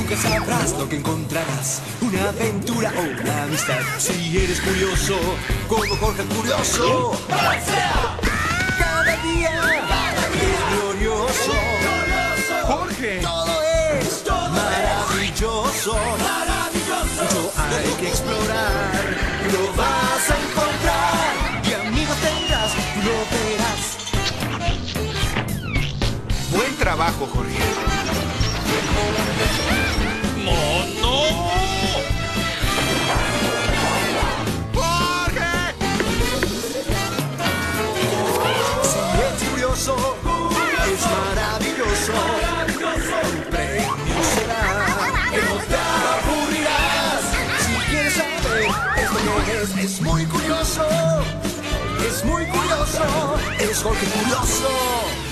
Nunca sabrás lo que encontrarás, una aventura o una amistad. Si eres curioso, como Jorge el Curioso, cada día es glorioso. ¡Jorge! Todo es maravilloso. Mucho hay que explorar, lo vas a encontrar. Y amigos tendrás, tú lo verás. Buen trabajo, Jorge. ¡Mono! ¡Jorge! Si es curioso, es maravilloso. El premio será que no te aburrirás. Si quieres saber esto que es muy curioso. Es muy curioso, es Jorge Curioso.